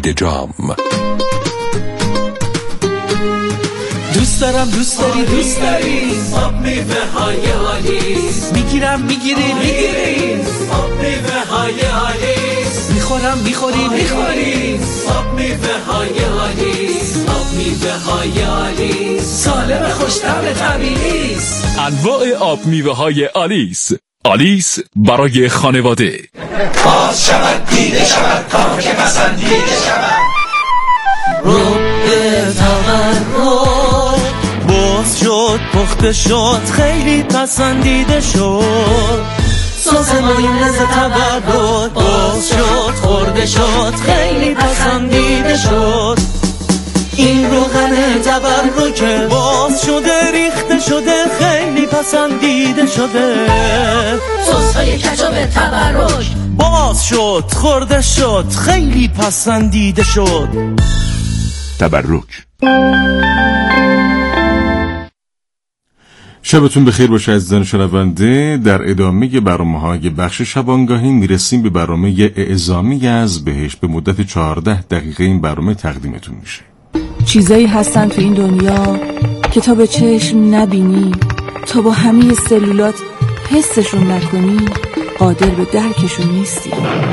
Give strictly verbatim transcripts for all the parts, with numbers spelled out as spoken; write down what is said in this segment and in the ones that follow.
خرید جام. دوست دارم دوست داری دوست داری آب میوه های آلیس. میگیرم میگیری میگیری آب میوه های آلیس. میخورم میخوری میخوری آب میوه های آلیس. آب میوه های آلیس سالم خوش‌طعم طبیعی است. انواع آب میوه های آلیس. آلیس برای خانواده. باز شود دیده شود تا که پسندیده شود. رو به تورد باز شد پخته شد خیلی پسندیده شد. سازمانی لذت تورد باز شد خورده شد خیلی پسندیده شد. این روغن تورد باز شده ریخته شده خیلی پسندیده شده. سس‌های کچاپ تورد باز شد خورده شد خیلی پسندیده شد. تبرک. شبتون بخیر باشه عزیزان شنونده. در ادامه برنامه‌های بخش شبانگاهی میرسیم به برنامه اعزامی از بهشت. به مدت چهارده دقیقه این برنامه تقدیمتون میشه. چیزایی هستن تو این دنیا که تا به چشم نبینی، تا با همه سلولات حسشون نکنی، قادر به درکشون نیستی.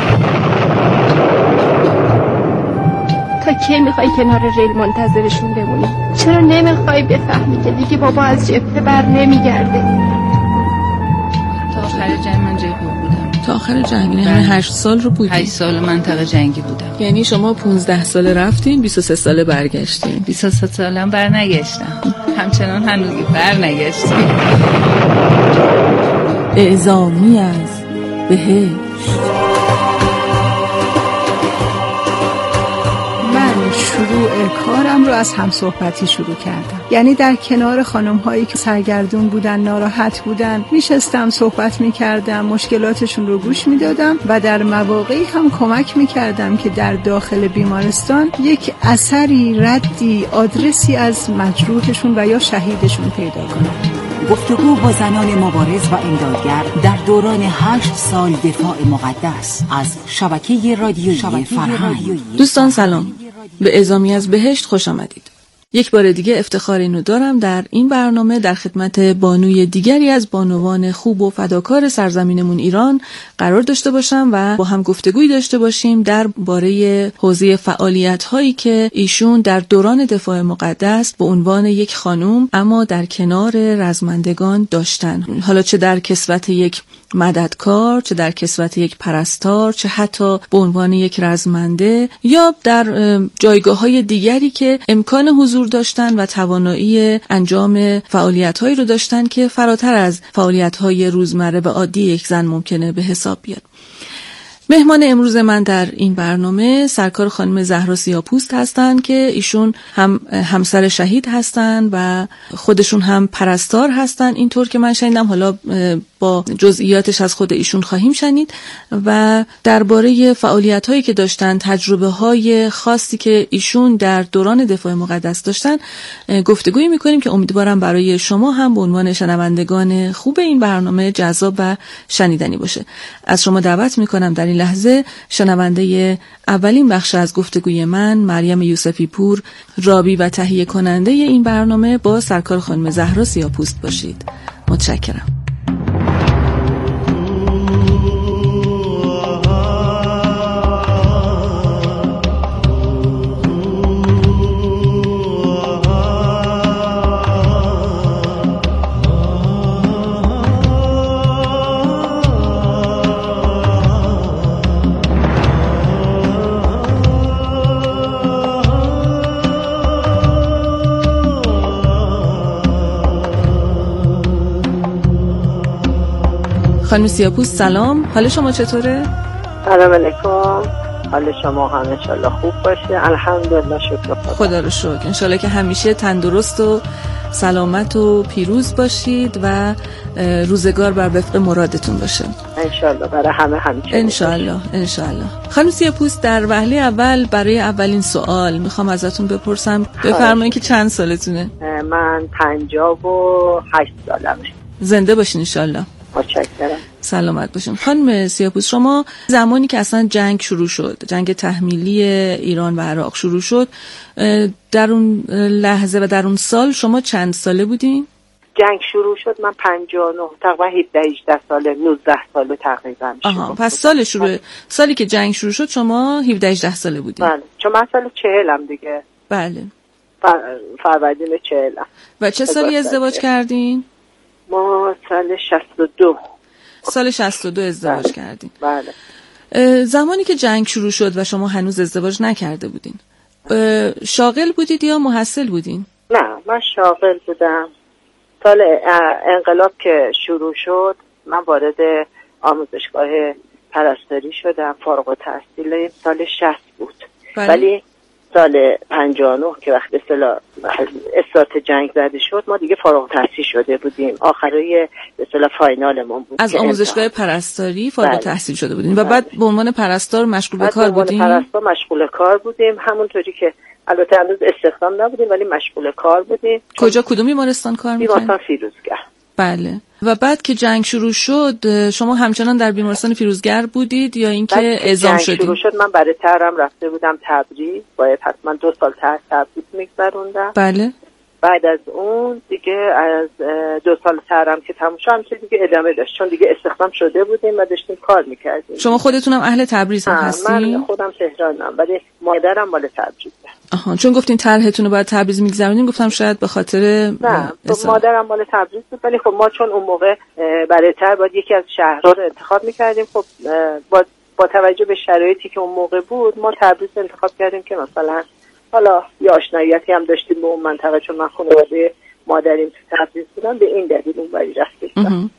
تا کی میخوای کنار ریل منتظرشون بمونی؟ چرا نمیخوای بفهمی که دیگه بابا از جبهه بر نمیگرده؟ تا آخر جنگ من جبهه بودم. تا آخر جنگ یعنی همه هشت سال رو بودی؟ هشت سال منطقه جنگی بودم. یعنی شما پونزده ساله رفتین، بیست و سه ساله برگشتین؟ بیست و سه سالم برنگشتم. همچنان هنوزی برنگشتم. اعزامی از بهشت. شروع کارم رو از همصحبتی شروع کردم. یعنی در کنار خانم هایی که سرگردون بودن، ناراحت بودن، میشستم صحبت میکردم، مشکلاتشون رو گوش میدادم و در مواقعی هم کمک میکردم که در داخل بیمارستان یک اثری، ردی، آدرسی از مجروحشون و یا شهیدشون پیدا کنم. گفتگو با زنان مبارز و امدادگر در دوران هشت سال دفاع مقدس از شبکه رادیویی فرهنگ. دوستان سلام، به اعزامی از بهشت خوش آمدید. یک بار دیگه افتخار اینو دارم در این برنامه در خدمت بانوی دیگری از بانوان خوب و فداکار سرزمینمون ایران قرار داشته باشم و با هم گفتگوی داشته باشیم درباره حوزه فعالیت‌هایی که ایشون در دوران دفاع مقدس به عنوان یک خانم اما در کنار رزمندگان داشتن. حالا چه در کسوت یک مددکار، چه در کسوت یک پرستار، چه حتی به عنوان یک رزمنده یا در جایگاه‌های دیگری که امکان حضور داشتن و توانایی انجام فعالیت‌هایی رو داشتن که فراتر از فعالیت‌های روزمره و عادی یک زن ممکنه به حساب بیاد. مهمان امروز من در این برنامه سرکار خانم زهرا سیاه‌پوست هستند که ایشون هم همسر شهید هستند و خودشون هم پرستار هستند، اینطور که من شنیدم. حالا با جزئیاتش از خود ایشون خواهیم شنید و درباره فعالیت‌هایی که داشتن، تجربه‌های خاصی که ایشون در دوران دفاع مقدس داشتن گفتگویی می‌کنیم که امیدوارم برای شما هم به عنوان شنوندگان خوب این برنامه جذاب و شنیدنی باشه. از شما دعوت می‌کنم در این لحظه شنونده اولین بخش از گفتگوی من، مریم یوسفی پور، رابی و تهیه کننده این برنامه، با سرکار خانم زهرا سیاه‌پوست باشید. متشکرم. خانم سیاه‌پوست سلام، حال شما چطوره؟ سلام علیکم، حال شما هم انشالله خوب باشه. الحمدلله، شکر خدا. خدا رو شکر. انشالله که همیشه تندرست و سلامت و پیروز باشید و روزگار بر وفق مرادتون باشه انشالله، برای همه همینطور انشالله انشالله. خانم سیاه‌پوست، در وهله اول برای اولین سوال میخوام ازتون بپرسم، بفرمایید که چند سالتونه؟ من پنجاه و هشت سالمه. زنده باشین انشالله. متشکرم. سلامت باشین. خانم سیاه‌پوست، شما زمانی که اصلا جنگ شروع شد، جنگ تحمیلی ایران و عراق شروع شد، در اون لحظه و در اون سال شما چند ساله بودین؟ جنگ شروع شد من پنجاه و نه، تقریبا هفده هجده ساله، نوزده ساله تقریبا. آها، پس سال شروع سالی که جنگ شروع شد شما هفده هجده ساله بودین؟ بله، چون من سال چهلم دیگه. بله. فروردین چهلم. و چه سالی ازدواج کردین؟ ما سال شصت و دو. سال شصت و دو ازدواج بله. کردین. بله. زمانی که جنگ شروع شد و شما هنوز ازدواج نکرده بودین، شاغل بودید یا محصل بودین؟ نه، من شاغل بودم. سال انقلاب که شروع شد من وارد آموزشگاه پرستاری شدم، فارغ التحصیل سال شصت بود. بله. ولی سال پنجاه و نه که وقت اصطلاح استارت جنگ زده شد ما دیگه فارغ التحصیل شده بودیم، آخرای به اصطلاح فاینالمون بود. از آموزشگاه پرستاری فارغ التحصیل شده بودیم و بعد به عنوان پرستار مشغول به کار بودیم. به عنوان پرستار مشغول کار بودیم، همونطوری که البته هنوز استخدام نبودیم ولی مشغول کار بودیم. کجا، کدوم بیمارستان کار می‌کردید؟ بیمارستان فیروزگر. بله. و بعد که جنگ شروع شد شما همچنان در بیمارستان فیروزگر بودید یا اینکه اعزام شدید؟ جنگ شروع شد من برای ترم رفته بودم تبریز، باید حتما دو سال تر تبریز میگذروندم. بله. بعد از اون دیگه از دو سال ترم که تموم شد همچنین دیگه ادامه داشت، چون دیگه استخدام شده بودیم و داشتیم کار میکردیم. شما خودتونم اهل تبریز هستین؟ من خودم تهرانم ولی مادرم مال تبریز. آها، چون گفتین طرحتون رو باید تبریز میگذرونین گفتم شاید به خاطر نه، مادرم مال تبریز بود ولی خب ما چون اون موقع برای تر باید یکی از شهرها رو انتخاب میکردیم، خب با با توجه به شرایطی که اون موقع بود ما تبریز انتخاب کردیم که مثلا حالا یه آشناییتی هم داشتیم به اون منطقه، چون من خانواده مادریم تو تبریز بودم، به این دلیل اون بری رفتیم.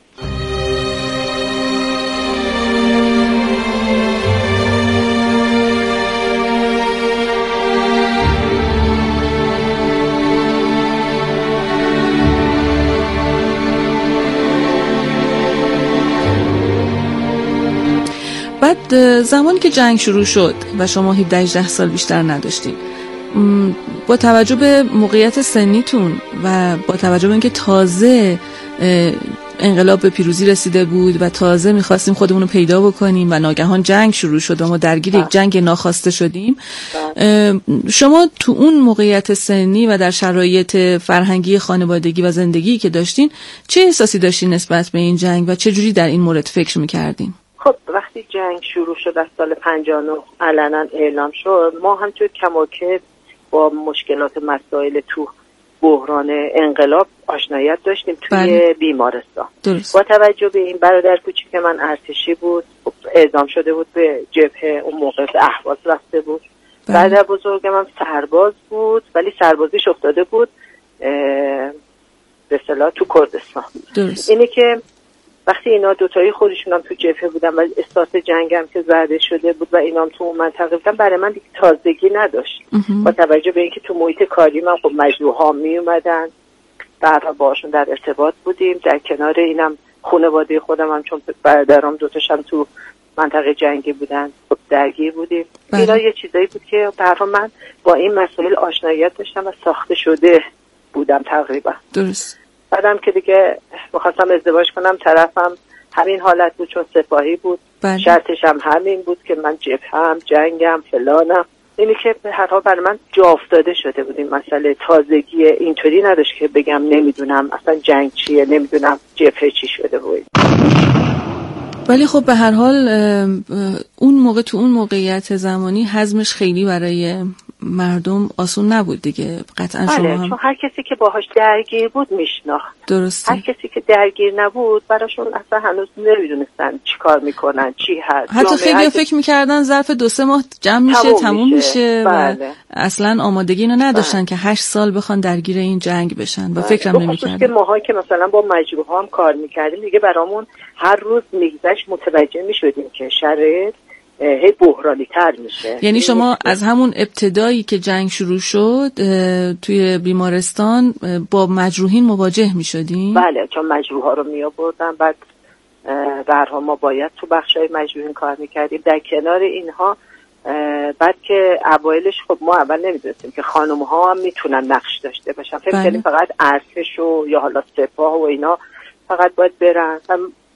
بعد زمانی که جنگ شروع شد و شما هفده هجده سال بیشتر نداشتید، با توجه به موقعیت سنیتون و با توجه به اینکه تازه انقلاب به پیروزی رسیده بود و تازه میخواستیم خودمون رو پیدا بکنیم و ناگهان جنگ شروع شد و ما درگیر یک جنگ ناخواسته شدیم، شما تو اون موقعیت سنی و در شرایط فرهنگی خانوادگی و زندگی که داشتین چه احساسی داشتین نسبت به این جنگ و چه جوری در این مورد فکر میکردین؟ خب وقتی جنگ شروع شد از سال پنجاه و نه علنا اعلام شد، ما همچون کماکب با مشکلات مسائل تو بحران انقلاب آشناییت داشتیم توی بله. بیمارستان. درست. با توجه به این برادر کوچیک من ارتشی بود، اعزام شده بود به جبهه، اون موقع به اهواز رفته بود. بله. برادر بزرگ من سرباز بود ولی سربازیش افتاده بود به اصطلاح تو کردستان. درست. اینه که وقتی اینا دوتایی خودشون هم تو جبهه بودن و استارت جنگ هم که زده شده بود و اینا هم تو اون منطقه بودن، برای من دیگه تازگی نداشت. با توجه به اینکه تو محیط کاری من خب مجروح ها می اومدن، بعدا باشون در ارتباط بودیم، در کنار اینم خانواده خودم هم چون برادرام دوتاشم تو منطقه جنگی بودن خب درگیر بودیم. اینا یه چیزایی بود که برای من با این مسائل آشناییت داشتم و ساخته شده بودم تقریبا. درست. بعدم که دیگه می‌خواستم ازدواج کنم، طرفم همین حالت بود چون سپاهی بود. بله. شرطش هم همین بود که من جبهه‌ام، جنگم، فلانم. اینی که به هر حال برای من جا افتاده شده بود این مسئله. تازگی اینطوری نداشت که بگم نمیدونم اصلا جنگ چیه، نمیدونم جبهه چی شده بود. ولی خب به هر حال اون موقع تو اون موقعیت زمانی هضمش خیلی برای مردم آسون نبود دیگه. قطعا شما بله، هم چون هر کسی که باهاش درگیر بود میشناخت. درسته. هر کسی که درگیر نبود براشون اصلا هنوز نمیدونستن چی کار میکنن، چی هست. حتی خیلی فکر میکردن ظرف دو سه ماه جمع میشه، تموم, تموم میشه, میشه بله. و اصلا آمادگی اینو نداشتن بله. که هشت سال بخوان درگیر این جنگ بشن و بله. فکرم نمیکردن. که ماها که مثلا با مجروح هم کار میکردیم دیگه برامون هر روز میگذشت متوجه میشدیم که شرایط هی بحرانی تر میشه. یعنی شما از همون ابتدایی که جنگ شروع شد توی بیمارستان با مجروحین مواجه میشدین؟ بله، چون مجروح ها رو می آوردن، بعد برها ما باید تو بخشای مجروحین کار میکردیم. در کنار اینها بعد که اوایلش خب ما اول نمیدونستیم که خانم ها هم میتونن نقش داشته باشن. فکر بله. کنیم فقط ارتش و یا حالا سپاه و اینا فقط باید برن.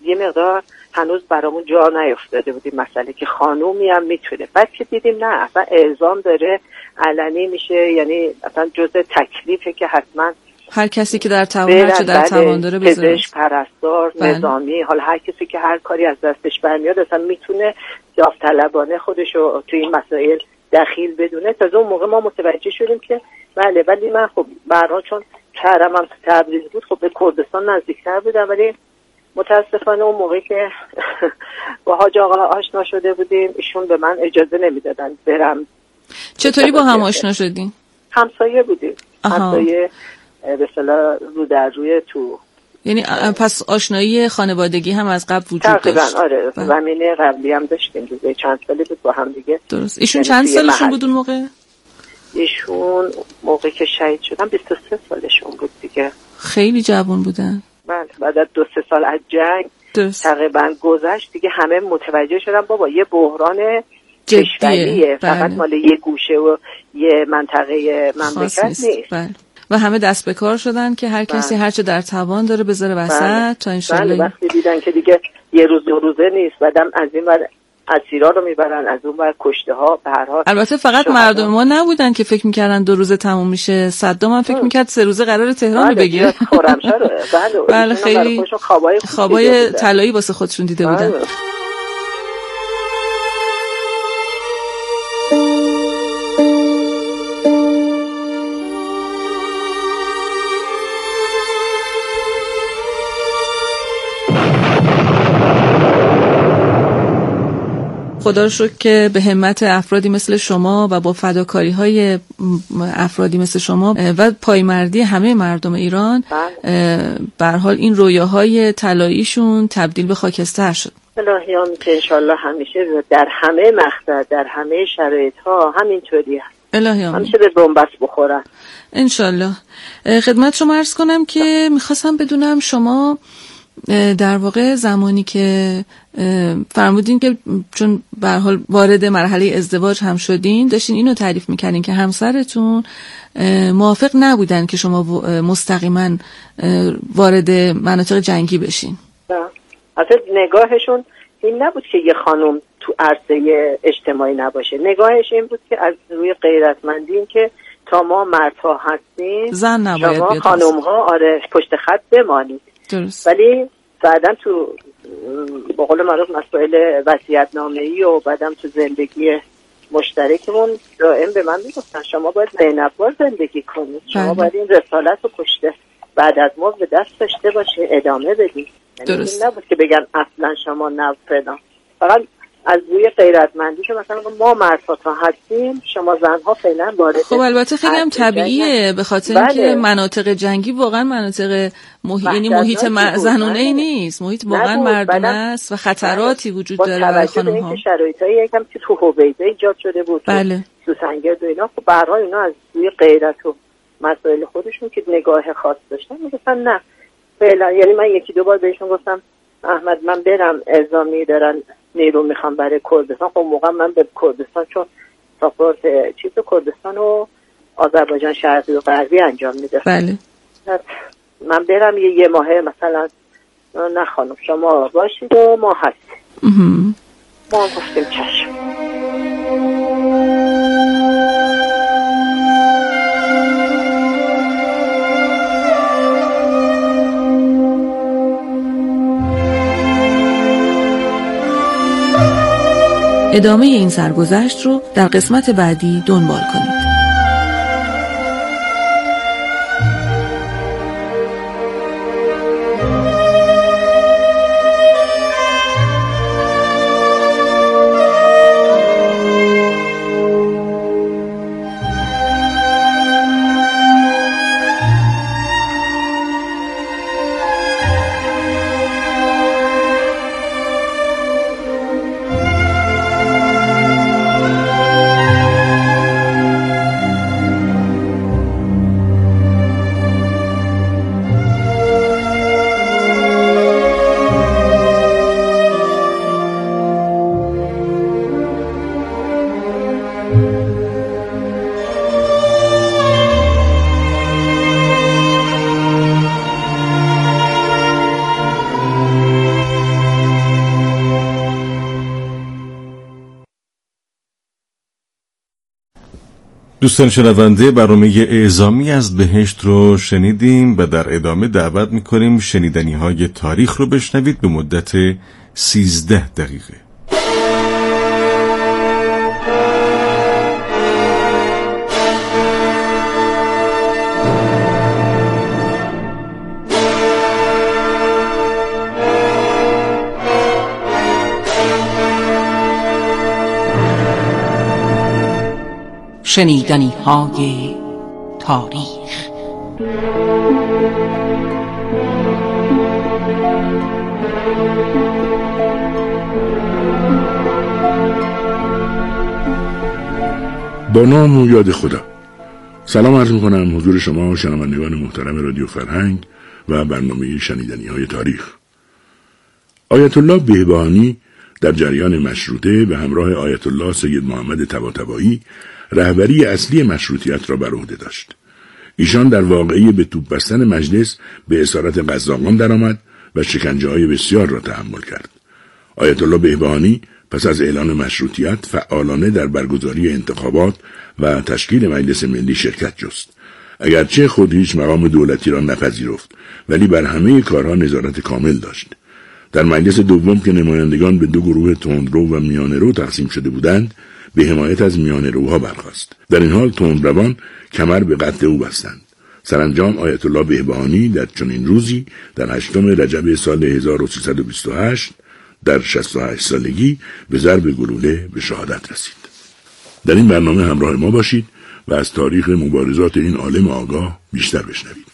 یه مقدار هنوز برامون جا نیفتاده بود این مسئله که خانومی هم میتونه. بعد که دیدیم نه اصلا اعزام داره علنی میشه، یعنی اصلا جزء تکلیفه که حتما هر کسی که در توان هر چه در توان داره بذاره، پزشک، پرستار، نظامی، حالا هر کسی که هر کاری از دستش برمیاد اصلا میتونه داوطلبانه خودشو توی این مسائل دخیل بدونه. تا اون موقع ما متوجه شدیم که بله، ولی من خب برای چون شهرم هم تبریز بود، خب به کردستان نزدیکتر بودم، ولی متاسفانه اون موقعی که با حاج آقا آشنا شده بودیم ایشون به من اجازه نمیدادن برم. چطوری با هم آشنا شدین؟ همسایه بودیم. همسایه به اصطلاح رو در روی تو. یعنی پس آشنایی خانوادگی هم از قبل وجود داشت؟ تقریبا آره، زمینه قبلی هم داشتیم دیگه. چند سالی بود با هم دیگه. درست. ایشون چند سالشون بود اون موقع؟ ایشون موقعی که شهید شدن بیست و سه سالشون بود دیگه. خیلی جوان بودن. بله، بعد از دو سه سال از جنگ درست. تقریبا گذشت دیگه، همه متوجه شدن بابا یه بحران کشوریه، فقط مال یه گوشه و یه منطقه مملکت نیست. بله. و همه دست به کار شدن که هر کسی هر چه در توان داره بذاره وسط تا انشالله. بله، وقتی دیدن که دیگه یه روز دو روزه نیست، بعدم از این ور اسیرا رو میبرن، از اون ور کشته ها به هر حال. البته فقط مردم ما نبودن که فکر میکردن دو روزه تموم میشه، صدام هم فکر میکرد سه روزه قرار تهران رو بگیره. بله بله، خیلی خوابای طلایی واسه خودشون دیده بودن. خدا رو شکر که به همت افرادی مثل شما و با فداکاری‌های افرادی مثل شما و پایمردی همه مردم ایران به هر حال این رویاهای طلاییشون تبدیل به خاکستر شد. الهیام که انشالله همیشه در همه مقطع در همه شرایط‌ها همینطوری هست. الهیام همیشه به بنبست بخورن انشالله. خدمت شما عرض کنم که میخواستم بدونم شما در واقع زمانی که فرمودین که چون به هر حال وارد مرحله ازدواج هم شدین، داشتین اینو تعریف میکنین که همسرتون موافق نبودن که شما مستقیما وارد مناطق جنگی بشین. نه، اصلا نگاهشون این نبود که یه خانم تو عرصه اجتماعی نباشه. نگاهش این بود که از روی غیرتمندی این که تا ما مردها هستیم زن نباید شما خانم ها آره پشت خط بمانید. درست. ولی بعدم تو با قول معروف مسائل وصیت‌نامه‌ای و بعدم تو زندگی مشترکمون دائم به من میگفتن شما باید زینب‌وار زندگی کنید، شما باید این رسالت رو پشت بعد از ما به دست داشته باشه، ادامه بدید. درست. این نبود که بگن اصلا شما نه فلان، فقط از روی غیرتمندی که مثلا ما مردها تا هستیم شما زنها فعلا وارد. خب البته خیلی هم طبیعیه به خاطر اینکه بله. مناطق جنگی واقعا مناطق محیط یعنی محیط زنونه ای نیست، محیط واقعا مردونه است و خطراتی وجود داره برای خانم‌ها. با شرایطایی یکم که تو هویدا ایجاد شده بود، بله. تو سنگرد و اینا، خب به هر حال اینا از روی غیرت و مسائل خودشون که نگاه خاص داشتن میگفتن نه فعلا. یعنی من یکی دو بار بهشون گفتم احمد من برم اعزامی دارن نیرو میخوام برای کردستان. خب موقع من به کردستان چون ساپورت چیز کردستان و آذربایجان شرقی و غربی انجام میده. بله. من برم یه یه ماهه مثلا نه خانم شما باشید و ما هستیم. ما گفتیم چشم. ادامه این سرگذشت رو در قسمت بعدی دنبال کنید. دوستان شنونده، برنامه اعزامی از بهشت رو شنیدیم و در ادامه دعوت میکنیم شنیدنی های تاریخ رو بشنوید به مدت سیزده دقیقه. شنیدنی های تاریخ. با نام و یاد خدا. سلام عرض میکنم حضور شما و شنوندگان محترم رادیو فرهنگ و برنامه شنیدنی های تاریخ. آیت الله بهبهانی در جریان مشروطه به همراه آیت الله سید محمد طباطبایی رهبری اصلی مشروطیت را بر عهده داشت. ایشان در واقعه به توپ بستن مجلس به اسارت قزاقان درآمد و شکنجه‌های بسیار را تحمل کرد. آیت الله بهبهانی پس از اعلان مشروطیت فعالانه در برگزاری انتخابات و تشکیل مجلس ملی شرکت جست. اگرچه خود هیچ مقام دولتی را نپذیرفت، ولی بر همه کارها نظارت کامل داشت. در مجلس دوم که نمایندگان به دو گروه تندرو و میانه‌رو تقسیم شده بودند، به حمایت از میانه‌روها برخاست. در این حال تندروان کمر به قتل او بستند. سرانجام آیت الله بهبهانی در چنین روزی در هشتم رجب سال هزار و سیصد و بیست و هشت در شصت و هشت سالگی به ضرب گلوله به شهادت رسید. در این برنامه همراه ما باشید و از تاریخ مبارزات این عالم آگاه بیشتر بشنوید.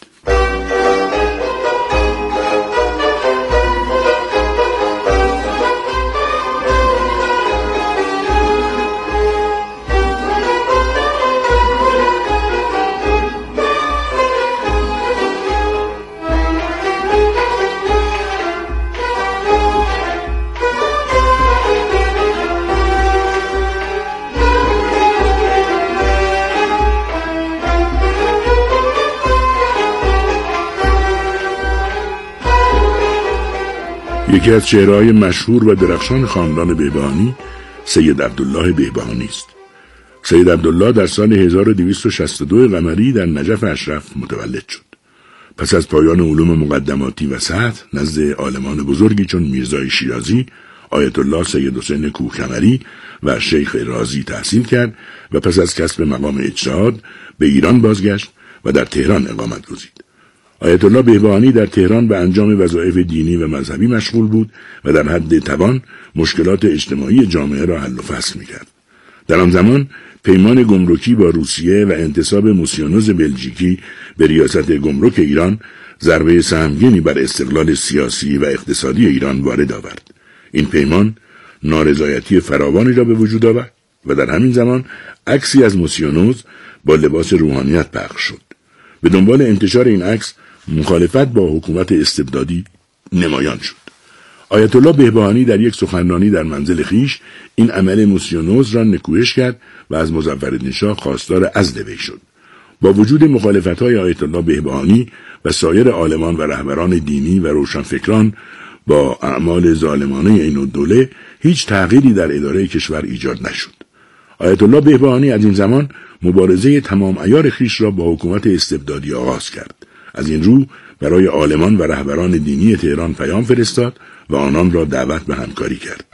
یکی از چهره‌های مشهور و درخشان خاندان بهبهانی سید عبدالله بهبهانی است. سید عبدالله در سال هزار و دویست و شصت و دو قمری در نجف اشرف متولد شد. پس از پایان علوم مقدماتی و سطح نزد عالمان بزرگی چون میرزای شیرازی، آیت الله سید حسین کوهکمری و شیخ رازی تحصیل کرد و پس از کسب مقام اجتهاد به ایران بازگشت و در تهران اقامت گزید. آیت الله بهبهانی در تهران به انجام وظایف دینی و مذهبی مشغول بود و در حد توان مشکلات اجتماعی جامعه را حل و فصل می‌کرد. در آن زمان پیمان گمرکی با روسیه و انتصاب موسیونوز بلژیکی به ریاست گمرک ایران ضربه سهمگینی بر استقلال سیاسی و اقتصادی ایران وارد آورد. این پیمان نارضایتی فراوانی را به وجود آورد و در همین زمان عکسی از موسیونوز با لباس روحانیت پخش شد. به دنبال انتشار این عکس مخالفت با حکومت استبدادی نمایان شد. آیت الله بهبهانی در یک سخنرانی در منزل خیش این عمل موسیونوز را نکوهش کرد و از مظفرالدین شاه خواستار عزل وی شد. با وجود مخالفت‌های آیت الله بهبهانی و سایر عالمان و رهبران دینی و روشنفکران با اعمال ظالمانه این الدوله، هیچ تغییری در اداره کشور ایجاد نشد. آیت الله بهبهانی از این زمان مبارزه تمام عیار خیش را با حکومت استبدادی آغاز کرد. از این رو برای عالمان و رهبران دینی تهران پیام فرستاد و آنان را دعوت به همکاری کرد.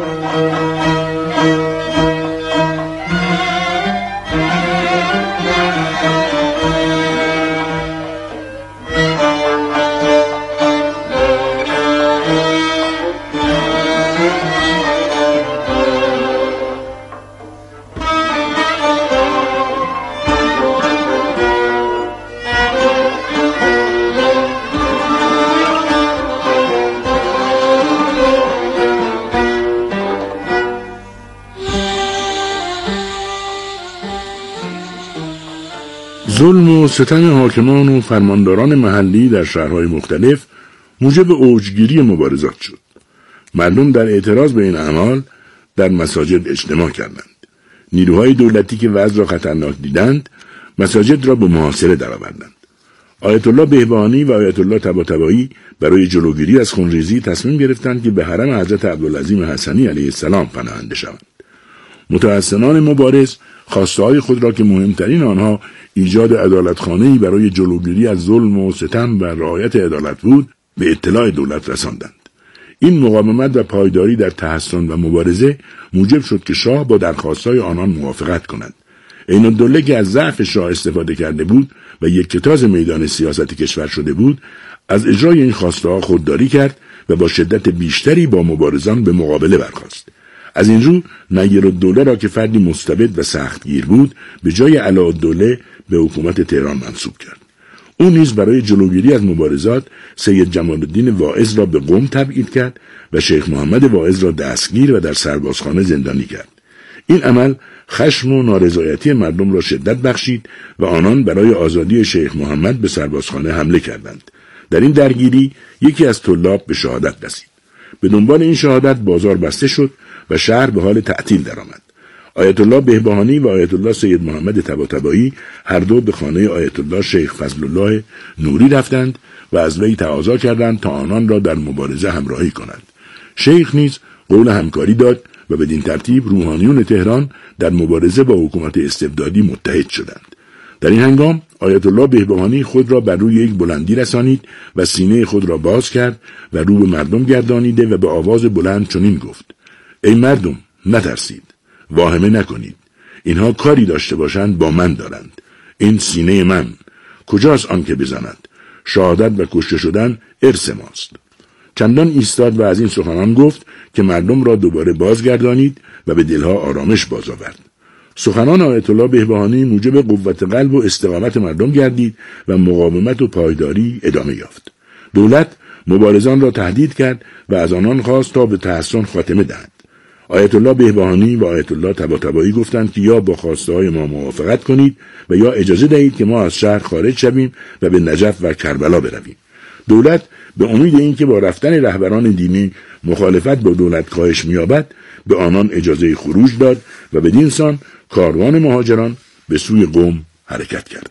ظلم و ستم حاکمان و فرمانداران محلی در شهرهای مختلف موجب اوجگیری مبارزات شد. مردم در اعتراض به این اعمال در مساجد اجتماع کردند. نیروهای دولتی که وضع را خطرناک دیدند، مساجد را به محاصره درآوردند. آیت الله بهبهانی و آیت الله طباطبایی برای جلوگیری از خونریزی تصمیم گرفتند که به حرم حضرت عبدالعظیم حسنی علیه السلام پناهنده شوند. متحسنان مبارز خواسته‌های خود را که مهمترین آنها ایجاد عدالتخانه‌ای برای جلوگیری از ظلم و ستم و رعایت عدالت بود به اطلاع دولت رساندند. این مقاومت و پایداری در تحسن و مبارزه موجب شد که شاه با درخواست‌های آنان موافقت کند. عین‌الدوله که از ضعف شاه استفاده کرده بود و یک کتاز میدان سیاست کشور شده بود، از اجرای این خواسته‌ها خودداری کرد و با شدت بیشتری با مبارزان به مقابله برخاست. از این رو نیرالدوله را که فردی مستبد و سختگیر بود به جای علاءالدوله به حکومت تهران منصوب کرد. او نیز برای جلوگیری از مبارزات سید جمال الدین واعظ را به قم تبعید کرد و شیخ محمد واعظ را دستگیر و در سربازخانه زندانی کرد. این عمل خشم و نارضایتی مردم را شدت بخشید و آنان برای آزادی شیخ محمد به سربازخانه حمله کردند. در این درگیری یکی از طلاب به شهادت رسید. به دنبال این شهادت بازار بسته شد و شهر به حال تعطیل درآمد. آیت الله بهبهانی و آیت الله سید محمد طباطبایی هر دو به خانه آیت الله شیخ فضل الله نوری رفتند و از وی تقاضا کردند تا آنان را در مبارزه همراهی کنند. شیخ نیز قول همکاری داد و بدین ترتیب روحانیون تهران در مبارزه با حکومت استبدادی متحد شدند. در این هنگام آیت الله بهبهانی خود را بر روی یک بلندی رسانید و سینه خود را باز کرد و رو به مردم گردانیده و به آواز بلند چنین گفت: ای مردم، نترسید، واهمه نکنید. اینها کاری داشته باشند با من دارند. این سینه من، کجاست آن که بزند؟ شهادت و کشته شدن ارث ماست. چندان ایستاد و از این سخنان گفت که مردم را دوباره بازگردانید و به دلها آرامش باز آورد. سخنان آیت الله بهبهانی موجب قوت قلب و استقامت مردم گردید و مقاومت و پایداری ادامه یافت. دولت مبارزان را تهدید کرد و از آنان خواست تا به تحسن خاتمه دهند. آیت الله بهبهانی و آیت الله طباطبایی گفتند که یا با خواسته های ما موافقت کنید و یا اجازه دهید که ما از شهر خارج شویم و به نجف و کربلا برویم. دولت به امید اینکه با رفتن رهبران دینی مخالفت با دولت کاهش می‌یابد به آنان اجازه خروج داد و بدین سان کاروان مهاجران به سوی قم حرکت کرد.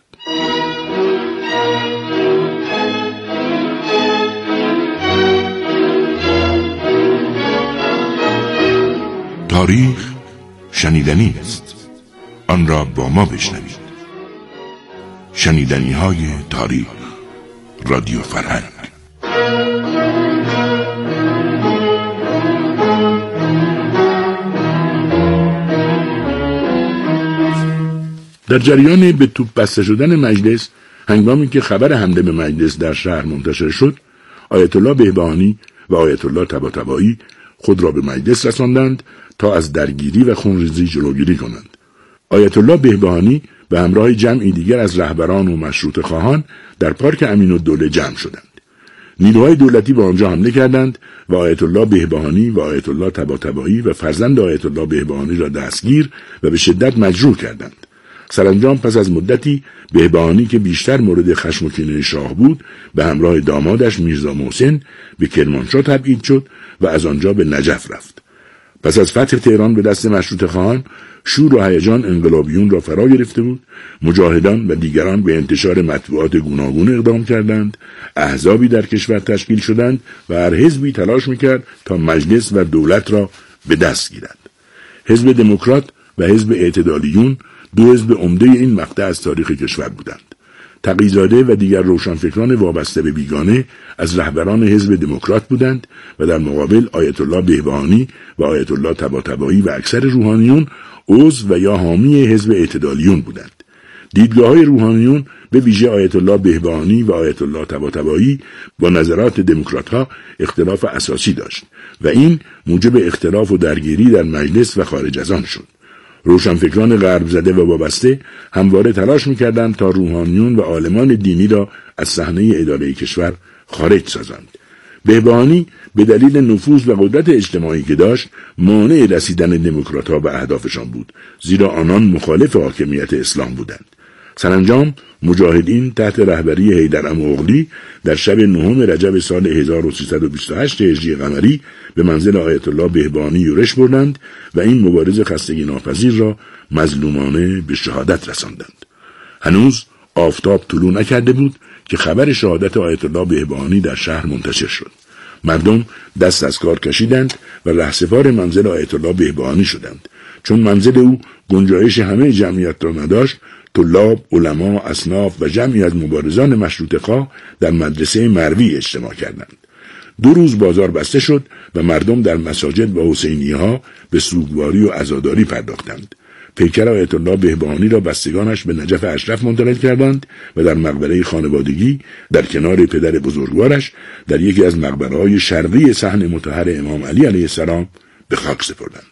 تاریخ شنیدنی است، آن را با ما بشنوید. شنیدنی های تاریخ، رادیو فرهنگ. در جریان به توپ بسته شدن مجلس، هنگامی که خبر حمله به مجلس در شهر منتشر شد، آیت الله بهبهانی و آیت الله طباطبایی خود را به مجلس رساندند تا از درگیری و خونریزی جلوگیری کنند. آیت الله بهبهانی به همراه جمعی دیگر از رهبران و مشروطه خواهان در پارک امین‌الدوله جمع شدند. نیروهای دولتی به آنجا حمله کردند و آیت الله بهبهانی و آیت الله طباطبایی و فرزند آیت الله بهبهانی را دستگیر و به شدت مجروح کردند. سرانجام پس از مدتی بهبهانی که بیشتر مورد خشم و کینه شاه بود به همراه دامادش میرزا محسن به کرمانشاه تبعید شد و از آنجا به نجف رفت. پس از فتح تهران به دست مشروطه خواهان شور و هیجان انقلابیون را فرا گرفته بود. مجاهدان و دیگران به انتشار مطبوعات گوناگون اقدام کردند. احزابی در کشور تشکیل شدند و هر حزبی تلاش میکرد تا مجلس و دولت را به دست گیرد. حزب دموکرات و حزب اعتدالیون دو حزب عمده این مقطع از تاریخ کشور بودند. تقی‌زاده و دیگر روشنفکران وابسته به بیگانه از رهبران حزب دموکرات بودند و در مقابل آیت الله بهبهانی و آیت الله طباطبایی و اکثر روحانیون عضو و یا حامی حزب اعتدالیون بودند. دیدگاه‌های روحانیون به ویژه آیت الله بهبهانی و آیت الله طباطبایی با نظرات دموکرات‌ها اختلاف اساسی داشت و این موجب اختلاف و درگیری در مجلس و خارج از آن شد. روشنفکران غرب زده و وابسته همواره تلاش می‌کردند تا روحانیون و عالمان دینی را از صحنه اداره کشور خارج سازند. بهبهانی به دلیل نفوذ و قدرت اجتماعی که داشت مانع رسیدن دموکرات‌ها به اهدافشان بود، زیرا آنان مخالف حاکمیت اسلام بودند. سرانجام مجاهدین تحت رهبری حیدر اماغلی در شب نهم رجب سال هزار و سیصد و بیست و هشت هجری قمری به منزل آیت الله بهبهانی یورش بردند و این مبارز خستگی ناپذیر را مظلومانه به شهادت رساندند. هنوز آفتاب طلوع نکرده بود که خبر شهادت آیت الله بهبهانی در شهر منتشر شد. مردم دست از کار کشیدند و رهسپار منزل آیت الله بهبهانی شدند. چون منزل او گنجایش همه جمعیت را نداشت، طلاب، علما، اصناف و جمعی از مبارزان مشروطه‌خواه در مدرسه مروی اجتماع کردند. دو روز بازار بسته شد و مردم در مساجد و حسینیه‌ها به سوگواری و عزاداری پرداختند. پیکر آیت الله بهبهانی را بستگانش به نجف اشرف منتقل کردند و در مقبره خانوادگی در کنار پدر بزرگوارش در یکی از مقبره‌های شرقی صحن مطهر امام علی علیه السلام به خاک سپردند.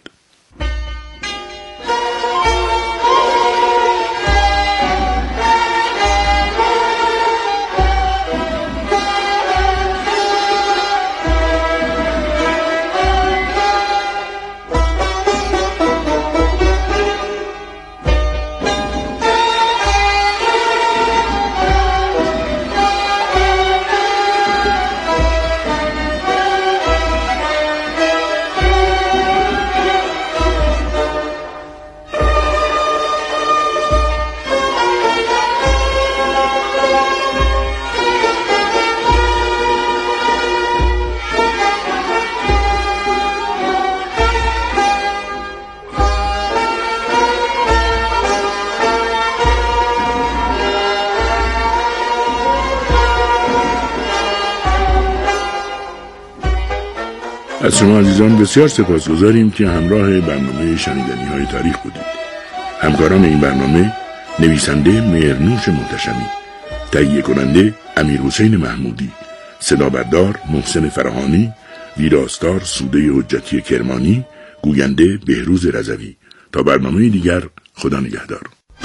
از شما عزیزان بسیار سپاسگزاریم که همراه برنامه شنیدنی های تاریخ بودید. همکاران این برنامه: نویسنده مهرنوش محتشمی، تهیه کننده امیرحسین محمودی، صدا بردار محسن فراهانی، ویراستار سوده حجتی کرمانی، گوینده بهروز رضوی. تا برنامه دیگر، خدا نگهدار.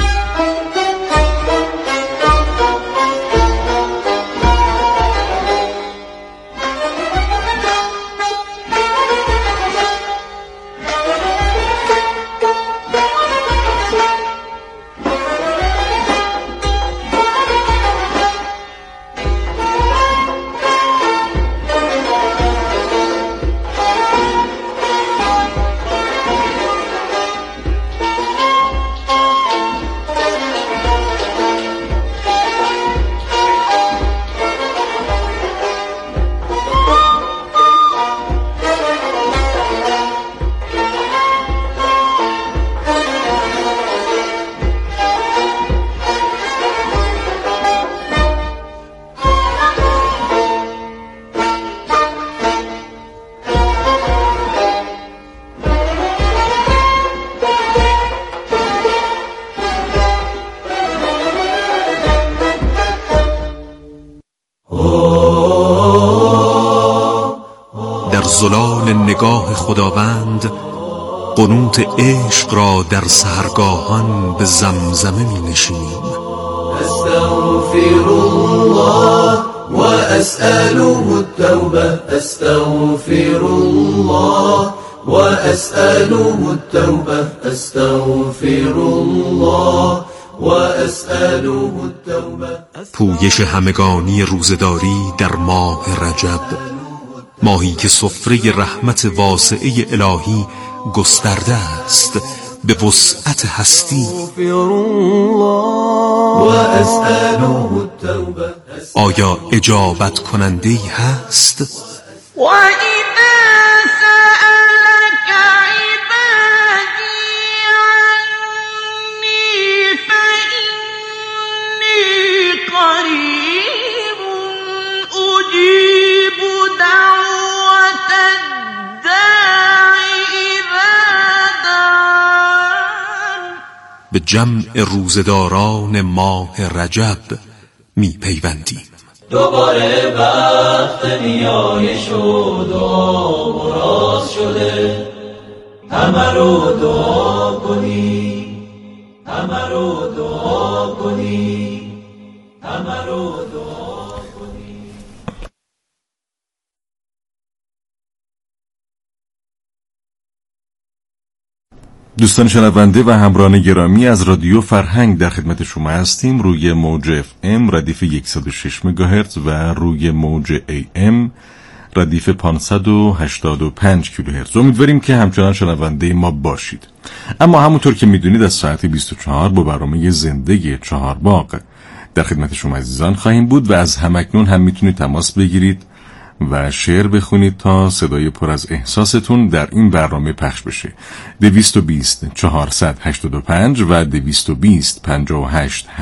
زلال نگاه خداوند قنوت عشق را در سحرگاهان به زمزمه می نشینیم. استغفر الله و اسأله التوبه، استغفر الله و اسأله التوبه، استغفر الله و اسأله التوبه. پویش همگانی روزداری در ماه رجب، ماهی که سفره رحمت واسعه الهی گسترده است به وسعت هستی. آیا اجابت کننده‌ای هست؟ به جمع روزداران ماه رجب می پیوندیم. دوباره وقت نیایش و دعا براز شده، همه رو دعا کنی، همه رو دعا کنی، همه رو دعا کنی. دوستان شنونده و همراهان گرامی از رادیو فرهنگ در خدمت شما هستیم. روی موج اف ام ردیف صد و شش مگاهرتز و روی موج ای ام ردیف پانصد و هشتاد و پنج کیلوهرتز. امیدواریم که همچنان شنونده ما باشید. اما همونطور که میدونید از ساعت بیست و چهار با برنامه زنده چهارباغ در خدمت شما عزیزان خواهیم بود و از همکنون هم میتونید تماس بگیرید و شعر بخونید تا صدای پر از احساستون در این برنامه پخش بشه. دویست و بیست چهارصد هشتاد و پنج و دویست و بیست پنجاه و هشت